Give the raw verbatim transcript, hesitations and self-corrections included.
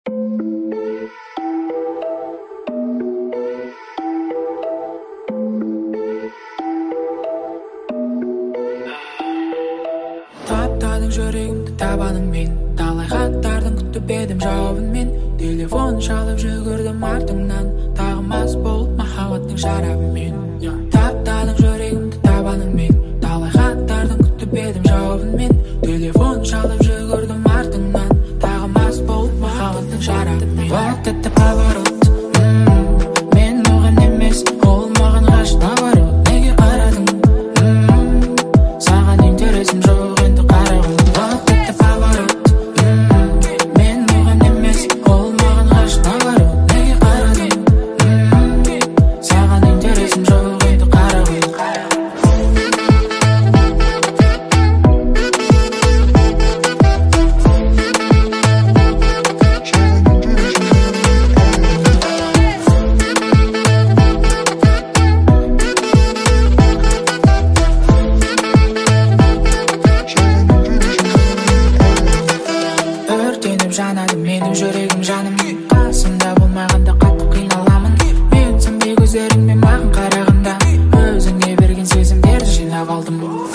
Таптадың жүрегімді табаның мен, талай хаттардың күтіп едім жауабын мен. Телефон шалып жүгірдім артыңнан, тағы мас болып махаббаттың шарабымен. Таптадың жүрегімді табаның мен, талай хаттардың күтіп едім жауабын мен. Телефон шалып жүгірдім артыңнан, тағы мас болып махаббаттың шарабымен. Вот это поворот, мен оған емес, ол маған ғашық. Наоборот, неге қарадың? Саған интересім жоқ енді қарағым. Вот это поворот, мен оған емес, ол маған ғашық. Наоборот, неге қарадың? Саған интересім жоқ енді қарағым. Өртеніп жанады менің жүрегім жаным, қасымда болмағанда қатты қиналамын. Мен сөнбей көздеріңмен маған қарағанда, өзіңе берген сезімдерді жинап алдым.